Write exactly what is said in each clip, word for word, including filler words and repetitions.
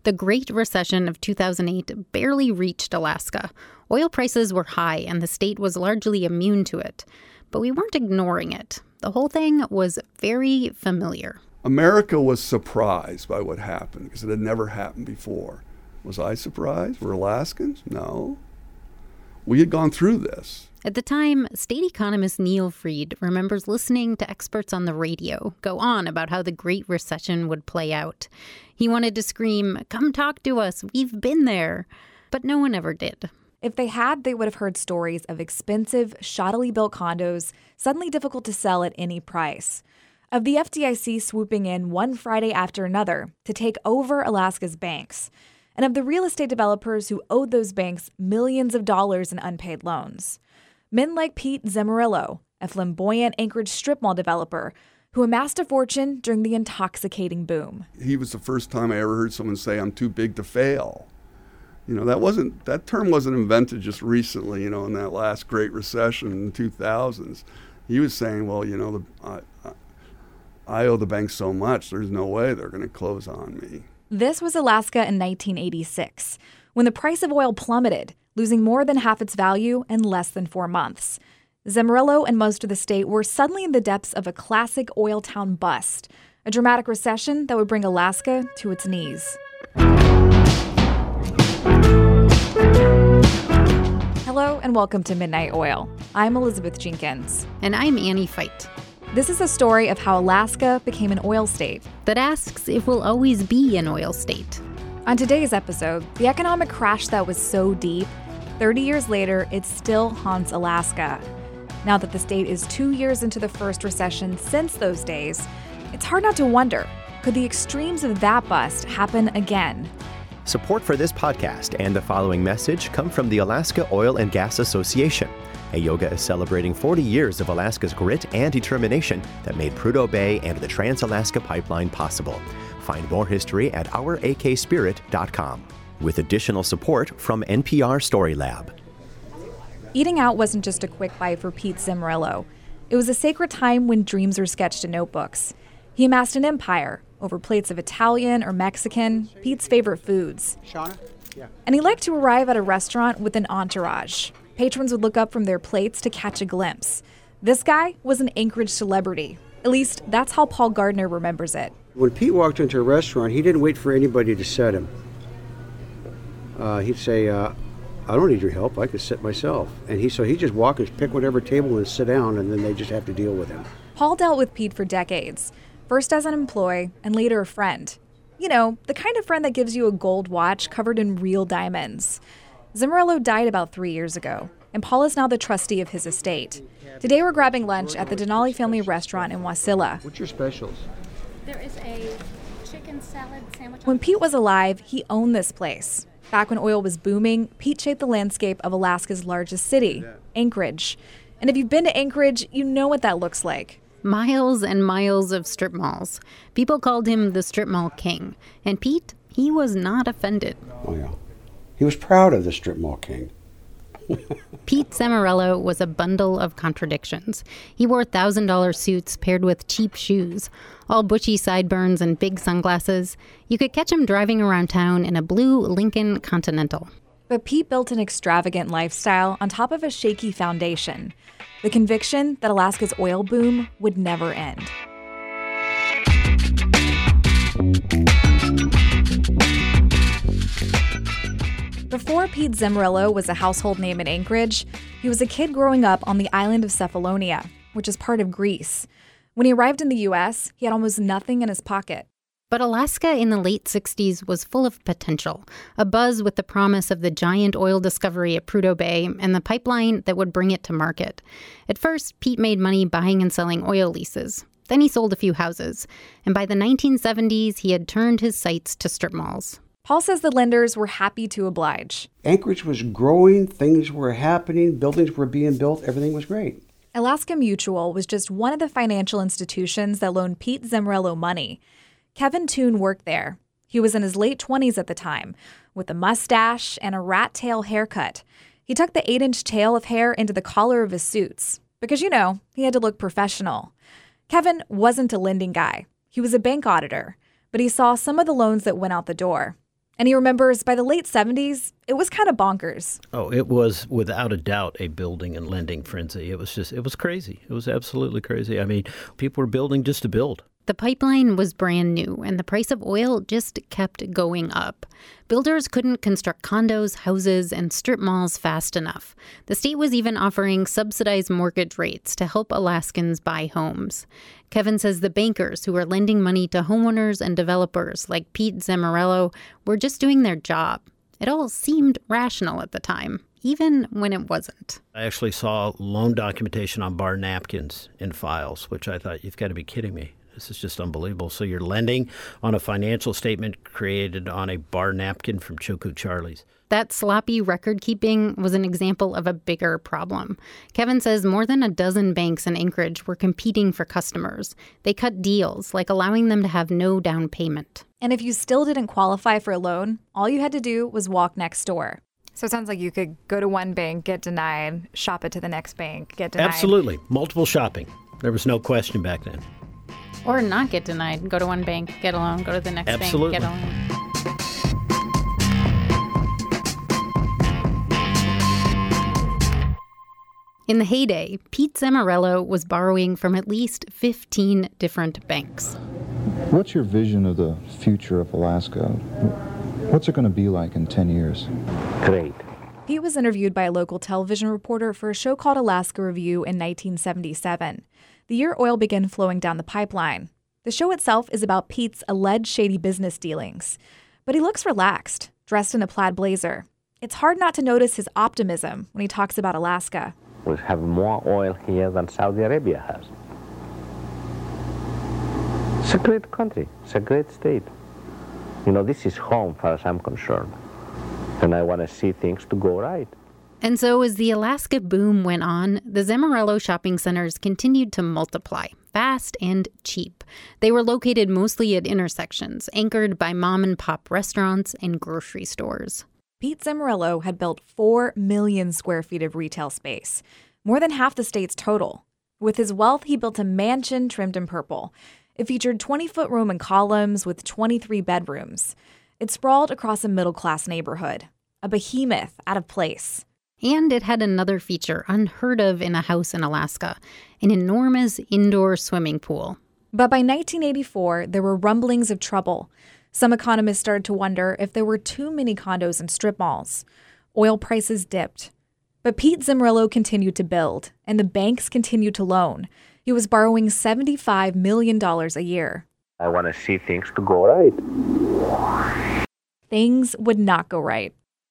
The Great Recession of two thousand eight barely reached Alaska. Oil prices were high, and the state was largely immune to it. But we weren't ignoring it. The whole thing was very familiar. America was surprised by what happened because it had never happened before. Was I surprised? Were Alaskans? No. We had gone through this. At the time, state economist Neil Fried remembers listening to experts on the radio go on about how the Great Recession would play out. He wanted to scream, "Come talk to us, we've been there." But no one ever did. If they had, they would have heard stories of expensive, shoddily built condos suddenly difficult to sell at any price. Of the F D I C swooping in one Friday after another to take over Alaska's banks. And of the real estate developers who owed those banks millions of dollars in unpaid loans. Men like Pete Zemurilo, a flamboyant Anchorage strip mall developer who amassed a fortune during the intoxicating boom. He was the first time I ever heard someone say, "I'm too big to fail." You know, that wasn't that term wasn't invented just recently, you know, in that last Great Recession in the two thousands. He was saying, well, you know, the, I, I, I owe the bank so much, there's no way they're going to close on me. This was Alaska in nineteen eighty-six, when the price of oil plummeted, losing more than half its value in less than four months. Zemurilo and most of the state were suddenly in the depths of a classic oil town bust, a dramatic recession that would bring Alaska to its knees. Hello and welcome to Midnight Oil. I'm Elizabeth Jenkins. And I'm Annie Feit. This is a story of how Alaska became an oil state that asks if we'll always be an oil state. On today's episode, the economic crash that was so deep, thirty years later, it still haunts Alaska. Now that the state is two years into the first recession since those days, it's hard not to wonder, could the extremes of that bust happen again? Support for this podcast and the following message come from the Alaska Oil and Gas Association. AOGA is celebrating forty years of Alaska's grit and determination that made Prudhoe Bay and the Trans-Alaska Pipeline possible. Find more history at our a k spirit dot com. With additional support from N P R Story Lab. Eating out wasn't just a quick bite for Pete Zemurilo. It was a sacred time when dreams were sketched in notebooks. He amassed an empire over plates of Italian or Mexican, Pete's favorite foods. Shauna? Yeah. And he liked to arrive at a restaurant with an entourage. Patrons would look up from their plates to catch a glimpse. This guy was an Anchorage celebrity. At least, that's how Paul Gardner remembers it. When Pete walked into a restaurant, he didn't wait for anybody to set him. Uh, he'd say, uh, I don't need your help, I could sit myself. And he so he'd just walk and pick whatever table and sit down, and then they just have to deal with him. Paul dealt with Pete for decades, first as an employee and later a friend. You know, the kind of friend that gives you a gold watch covered in real diamonds. Zemurilo died about three years ago, and Paul is now the trustee of his estate. Today we're grabbing lunch at the Denali family restaurant in Wasilla. What's your specials? There is a chicken salad sandwich. When Pete was alive, he owned this place. Back when oil was booming, Pete shaped the landscape of Alaska's largest city, Anchorage. And if you've been to Anchorage, you know what that looks like. Miles and miles of strip malls. People called him the strip mall king. And Pete, he was not offended. Oh, yeah. He was proud of the strip mall king. Pete Zemurilo was a bundle of contradictions. He wore one thousand dollars suits paired with cheap shoes, all bushy sideburns and big sunglasses. You could catch him driving around town in a blue Lincoln Continental. But Pete built an extravagant lifestyle on top of a shaky foundation, the conviction that Alaska's oil boom would never end. Before Pete Zemurilo was a household name in Anchorage, he was a kid growing up on the island of Cephalonia, which is part of Greece. When he arrived in the U S, he had almost nothing in his pocket. But Alaska in the late sixties was full of potential, a buzz with the promise of the giant oil discovery at Prudhoe Bay and the pipeline that would bring it to market. At first, Pete made money buying and selling oil leases. Then he sold a few houses. And by the nineteen seventies, he had turned his sights to strip malls. Paul says the lenders were happy to oblige. Anchorage was growing, things were happening, buildings were being built, everything was great. Alaska Mutual was just one of the financial institutions that loaned Pete Zemurilo money. Kevin Toon worked there. He was in his late twenties at the time, with a mustache and a rat tail haircut. He tucked the eight-inch tail of hair into the collar of his suits, because, you know, he had to look professional. Kevin wasn't a lending guy. He was a bank auditor, but he saw some of the loans that went out the door. And he remembers by the late seventies, it was kind of bonkers. Oh, it was without a doubt a building and lending frenzy. It was just, it was crazy. It was absolutely crazy. I mean, people were building just to build. The pipeline was brand new, and the price of oil just kept going up. Builders couldn't construct condos, houses, and strip malls fast enough. The state was even offering subsidized mortgage rates to help Alaskans buy homes. Kevin says the bankers who were lending money to homeowners and developers like Pete Zamorello were just doing their job. It all seemed rational at the time, even when it wasn't. I actually saw loan documentation on bar napkins in files, which I thought, you've got to be kidding me. This is just unbelievable. So you're lending on a financial statement created on a bar napkin from Choco Charlie's. That sloppy record keeping was an example of a bigger problem. Kevin says more than a dozen banks in Anchorage were competing for customers. They cut deals, like allowing them to have no down payment. And if you still didn't qualify for a loan, all you had to do was walk next door. So it sounds like you could go to one bank, get denied, shop it to the next bank, get denied. Absolutely. Multiple shopping. There was no question back then. Or not get denied. Go to one bank, get a loan. Go to the next Absolutely. bank, get a loan. In the heyday, Pete Zamorello was borrowing from at least fifteen different banks. What's your vision of the future of Alaska? What's it going to be like in ten years? Great. Pete was interviewed by a local television reporter for a show called Alaska Review in nineteen seventy-seven. The year oil began flowing down the pipeline. The show itself is about Pete's alleged shady business dealings. But he looks relaxed, dressed in a plaid blazer. It's hard not to notice his optimism when he talks about Alaska. We have more oil here than Saudi Arabia has. It's a great country. It's a great state. You know, this is home as far as I'm concerned. And I want to see things to go right. And so as the Alaska boom went on, the Zamorello shopping centers continued to multiply, fast and cheap. They were located mostly at intersections, anchored by mom-and-pop restaurants and grocery stores. Pete Zamorello had built four million square feet of retail space, more than half the state's total. With his wealth, he built a mansion trimmed in purple. It featured twenty-foot Roman columns with twenty-three bedrooms. It sprawled across a middle-class neighborhood, a behemoth out of place. And it had another feature unheard of in a house in Alaska, an enormous indoor swimming pool. But by nineteen eighty-four, there were rumblings of trouble. Some economists started to wonder if there were too many condos and strip malls. Oil prices dipped. But Pete Zamorello continued to build, and the banks continued to loan. He was borrowing seventy-five million dollars a year. I want to see things to go right. Things would not go right.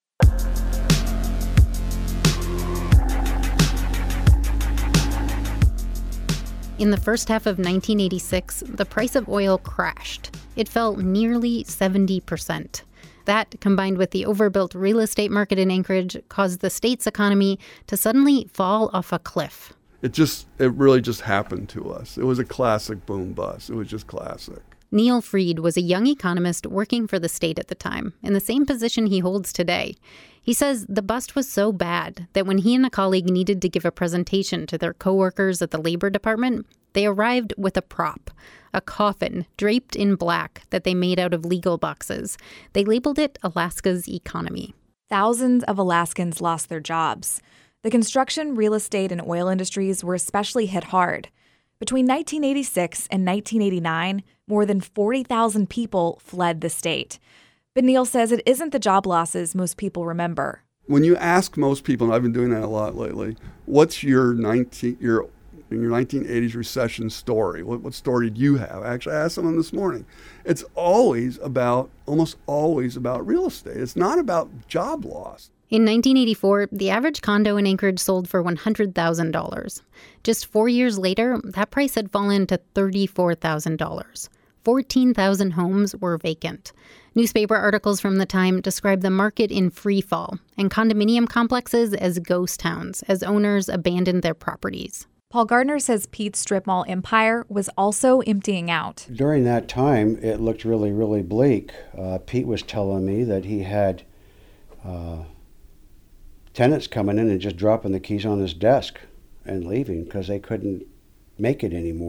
In the first half of nineteen eighty-six, the price of oil crashed. It fell nearly seventy percent. That, combined with the overbuilt real estate market in Anchorage, caused the state's economy to suddenly fall off a cliff. It just, it really just happened to us. It was a classic boom bust. It was just classic. Neil Freed was a young economist working for the state at the time, in the same position he holds today. He says the bust was so bad that when he and a colleague needed to give a presentation to their coworkers at the Labor Department, they arrived with a prop, a coffin draped in black that they made out of legal boxes. They labeled it Alaska's economy. Thousands of Alaskans lost their jobs. The construction, real estate, and oil industries were especially hit hard. Between nineteen eighty-six and nineteen eighty-nine, more than forty thousand people fled the state. But Neil says it isn't the job losses most people remember. When you ask most people, and I've been doing that a lot lately, what's your nineteen your in your nineteen eighties recession story? What, what story do you have? Actually, I asked someone this morning. It's always about, almost always about real estate. It's not about job loss. In nineteen eighty-four, the average condo in Anchorage sold for one hundred thousand dollars. Just four years later, that price had fallen to thirty-four thousand dollars. fourteen thousand homes were vacant. Newspaper articles from the time described the market in free fall and condominium complexes as ghost towns as owners abandoned their properties. Paul Gardner says Pete's strip mall empire was also emptying out. During that time, it looked really, really bleak. Uh, Pete was telling me that he had uh, tenants coming in and just dropping the keys on his desk and leaving because they couldn't make it anymore.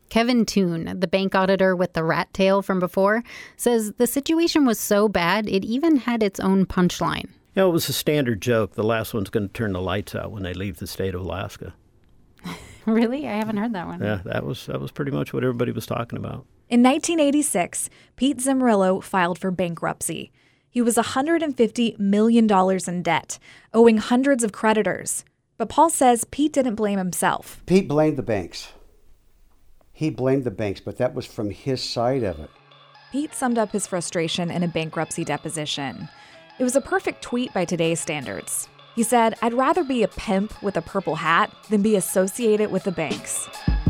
Kevin Toon, the bank auditor with the rat tail from before, says the situation was so bad it even had its own punchline. You know, it was a standard joke. The last one's going to turn the lights out when they leave the state of Alaska. Really? I haven't heard that one. Yeah, that was that was pretty much what everybody was talking about. In nineteen eighty-six, Pete Zimmerillo filed for bankruptcy. He was one hundred fifty million dollars in debt, owing hundreds of creditors. But Paul says Pete didn't blame himself. Pete blamed the banks. He blamed the banks, but that was from his side of it. Pete summed up his frustration in a bankruptcy deposition. It was a perfect tweet by today's standards. He said, "I'd rather be a pimp with a purple hat than be associated with the banks."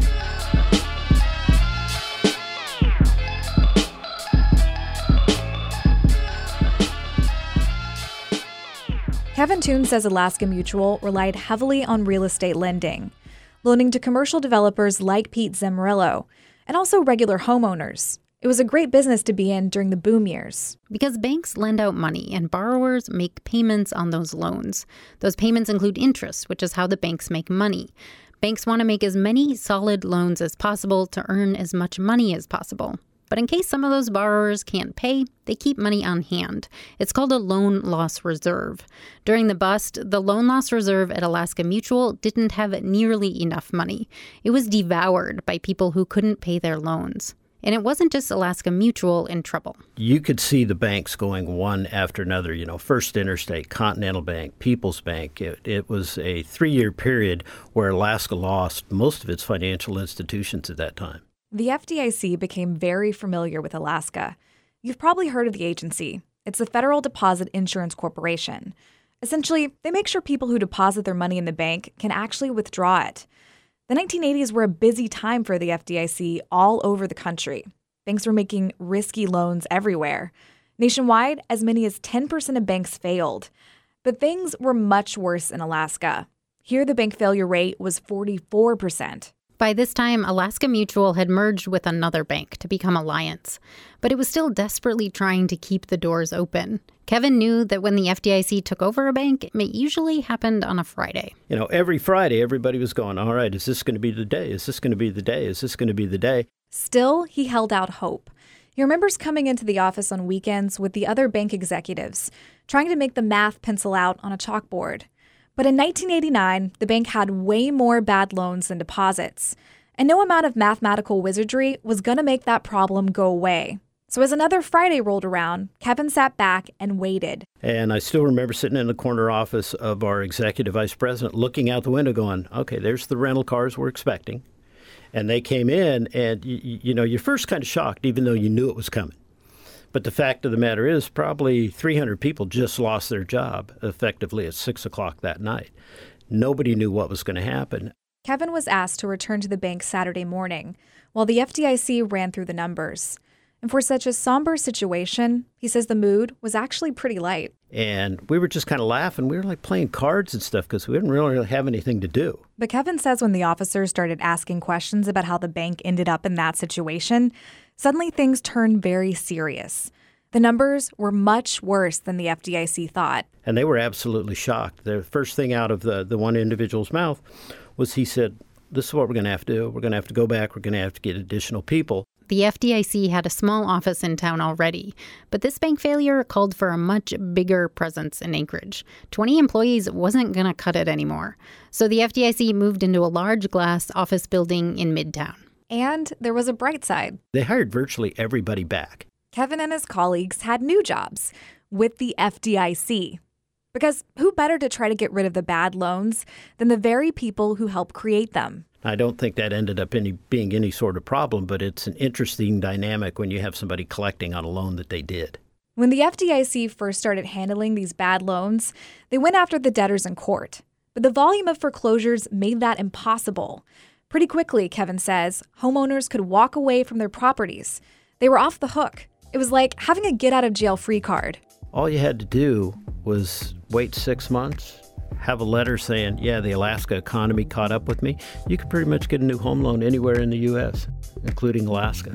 Kevin Toon says Alaska Mutual relied heavily on real estate lending, loaning to commercial developers like Pete Zimmerillo, and also regular homeowners. It was a great business to be in during the boom years. Because banks lend out money and borrowers make payments on those loans. Those payments include interest, which is how the banks make money. Banks want to make as many solid loans as possible to earn as much money as possible. But in case some of those borrowers can't pay, they keep money on hand. It's called a loan loss reserve. During the bust, the loan loss reserve at Alaska Mutual didn't have nearly enough money. It was devoured by people who couldn't pay their loans. And it wasn't just Alaska Mutual in trouble. You could see the banks going one after another, you know, First Interstate, Continental Bank, People's Bank. It, it was a three-year period where Alaska lost most of its financial institutions at that time. The F D I C became very familiar with Alaska. You've probably heard of the agency. It's the Federal Deposit Insurance Corporation. Essentially, they make sure people who deposit their money in the bank can actually withdraw it. The nineteen eighties were a busy time for the F D I C all over the country. Banks were making risky loans everywhere. Nationwide, as many as ten percent of banks failed. But things were much worse in Alaska. Here, the bank failure rate was forty-four percent. By this time, Alaska Mutual had merged with another bank to become Alliance, but it was still desperately trying to keep the doors open. Kevin knew that when the F D I C took over a bank, it usually happened on a Friday. You know, every Friday, everybody was going, all right, is this going to be the day? Is this going to be the day? Is this going to be the day? Still, he held out hope. He remembers coming into the office on weekends with the other bank executives, trying to make the math pencil out on a chalkboard. But in nineteen eighty-nine, the bank had way more bad loans than deposits. And no amount of mathematical wizardry was going to make that problem go away. So as another Friday rolled around, Kevin sat back and waited. And I still remember sitting in the corner office of our executive vice president looking out the window going, okay, there's the rental cars we're expecting. And they came in and, you, you know, you're first kind of shocked, even though you knew it was coming. But the fact of the matter is probably three hundred people just lost their job effectively at six o'clock that night. Nobody knew what was going to happen. Kevin was asked to return to the bank Saturday morning while the F D I C ran through the numbers. And for such a somber situation, he says the mood was actually pretty light. And we were just kind of laughing. We were like playing cards and stuff because we didn't really have anything to do. But Kevin says when the officers started asking questions about how the bank ended up in that situation, suddenly things turned very serious. The numbers were much worse than the F D I C thought. And they were absolutely shocked. The first thing out of the, the one individual's mouth was he said, this is what we're going to have to do. We're going to have to go back. We're going to have to get additional people. The F D I C had a small office in town already, but this bank failure called for a much bigger presence in Anchorage. twenty employees wasn't going to cut it anymore. So the F D I C moved into a large glass office building in Midtown. And there was a bright side. They hired virtually everybody back. Kevin and his colleagues had new jobs with the F D I C. Because who better to try to get rid of the bad loans than the very people who helped create them? I don't think that ended up any, being any sort of problem, but it's an interesting dynamic when you have somebody collecting on a loan that they did. When the F D I C first started handling these bad loans, they went after the debtors in court. But the volume of foreclosures made that impossible. Pretty quickly, Kevin says, homeowners could walk away from their properties. They were off the hook. It was like having a get-out-of-jail-free card. All you had to do was wait six months, have a letter saying, yeah, the Alaska economy caught up with me. You could pretty much get a new home loan anywhere in the U S, including Alaska.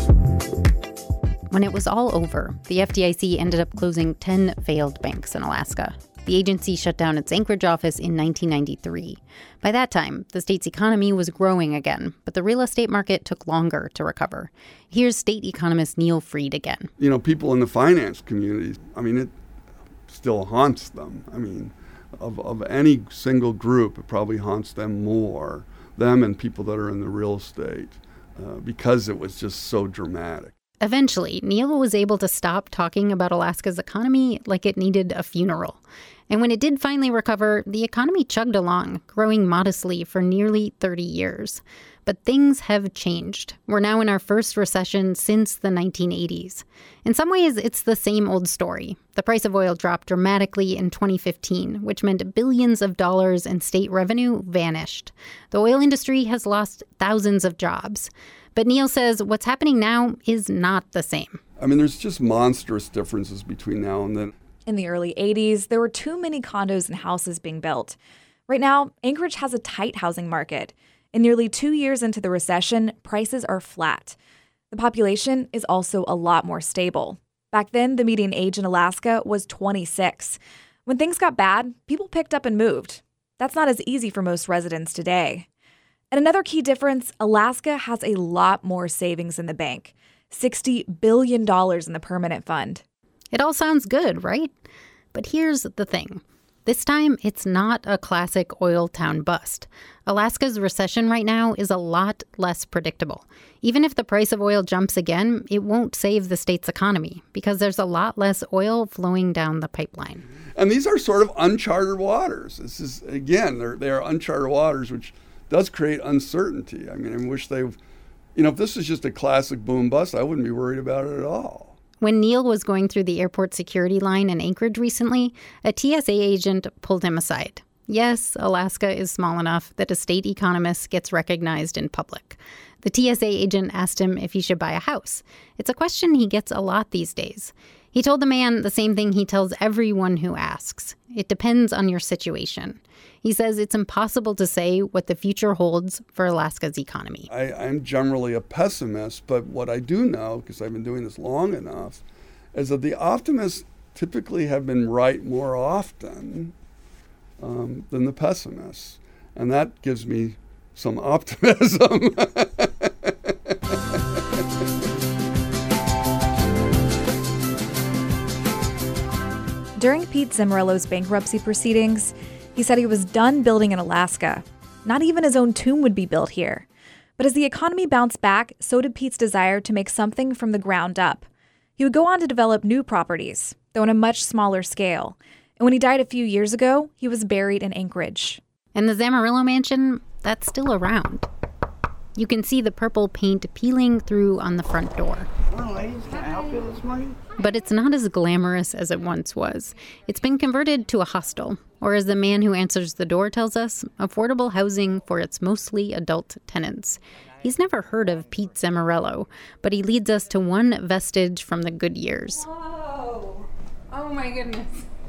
When it was all over, the F D I C ended up closing ten failed banks in Alaska. The agency shut down its Anchorage office in nineteen ninety-three. By that time, the state's economy was growing again, but the real estate market took longer to recover. Here's state economist Neil Fried again. You know, people in the finance community, I mean, it still haunts them. I mean, of, of any single group, it probably haunts them more, them and people that are in the real estate, uh, because it was just so dramatic. Eventually, Neil was able to stop talking about Alaska's economy like it needed a funeral. And when it did finally recover, the economy chugged along, growing modestly for nearly thirty years. But things have changed. We're now in our first recession since the nineteen eighties. In some ways, it's the same old story. The price of oil dropped dramatically in twenty fifteen, which meant billions of dollars in state revenue vanished. The oil industry has lost thousands of jobs. But Neil says what's happening now is not the same. I mean, there's just monstrous differences between now and then. In the early eighties, there were too many condos and houses being built. Right now, Anchorage has a tight housing market. And nearly two years into the recession, prices are flat. The population is also a lot more stable. Back then, the median age in Alaska was twenty-six. When things got bad, people picked up and moved. That's not as easy for most residents today. And another key difference, Alaska has a lot more savings in the bank, sixty billion dollars in the permanent fund. It all sounds good, right? But here's the thing. This time, it's not a classic oil town bust. Alaska's recession right now is a lot less predictable. Even if the price of oil jumps again, it won't save the state's economy because there's a lot less oil flowing down the pipeline. And these are sort of uncharted waters. This is, again, they're, they're uncharted waters, which does create uncertainty. I mean, I wish they, you know, if this is just a classic boom bust, I wouldn't be worried about it at all. When Neil was going through the airport security line in Anchorage recently, a T S A agent pulled him aside. Yes, Alaska is small enough that a state economist gets recognized in public. The T S A agent asked him if he should buy a house. It's a question he gets a lot these days. He told the man the same thing he tells everyone who asks. It depends on your situation. He says it's impossible to say what the future holds for Alaska's economy. I, I'm generally a pessimist, but what I do know, because I've been doing this long enough, is that the optimists typically have been right more often um, than the pessimists. And that gives me some optimism. During Pete Zimmerello's bankruptcy proceedings, he said he was done building in Alaska. Not even his own tomb would be built here. But as the economy bounced back, so did Pete's desire to make something from the ground up. He would go on to develop new properties, though on a much smaller scale. And when he died a few years ago, he was buried in Anchorage. And the Zammarillo Mansion, that's still around. You can see the purple paint peeling through on the front door. Well, ladies, can I help you this morning? But it's not as glamorous as it once was. It's been converted to a hostel, or as the man who answers the door tells us, affordable housing for its mostly adult tenants. He's never heard of Pete Zammarillo, but he leads us to one vestige from the good years. Whoa! Oh my goodness.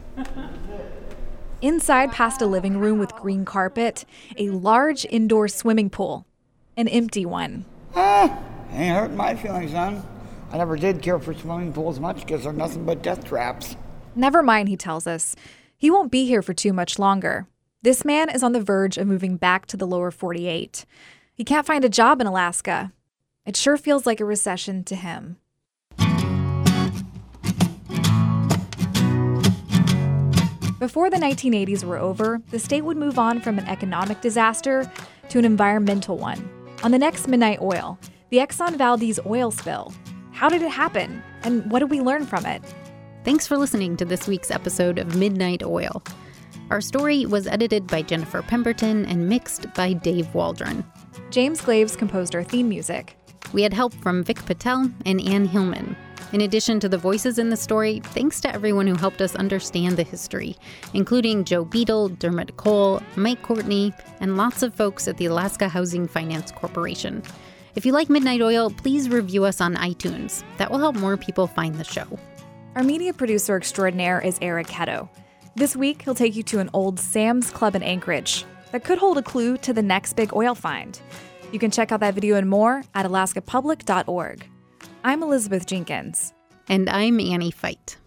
Inside, past a living room with green carpet, a large indoor swimming pool. An empty one. Ah, ain't hurting my feelings, son. I never did care for swimming pools much because they're nothing but death traps. Never mind, he tells us. He won't be here for too much longer. This man is on the verge of moving back to the lower forty-eight. He can't find a job in Alaska. It sure feels like a recession to him. Before the nineteen eighties were over, the state would move on from an economic disaster to an environmental one. On the next Midnight Oil, the Exxon Valdez oil spill. How did it happen? And what did we learn from it? Thanks for listening to this week's episode of Midnight Oil. Our story was edited by Jennifer Pemberton and mixed by Dave Waldron. James Glaves composed our theme music. We had help from Vic Patel and Ann Hillman. In addition to the voices in the story, thanks to everyone who helped us understand the history, including Joe Beadle, Dermot Cole, Mike Courtney, and lots of folks at the Alaska Housing Finance Corporation. If you like Midnight Oil, please review us on iTunes. That will help more people find the show. Our media producer extraordinaire is Eric Hetto. This week, he'll take you to an old Sam's Club in Anchorage that could hold a clue to the next big oil find. You can check out that video and more at alaska public dot org. I'm Elizabeth Jenkins. And I'm Annie Feit.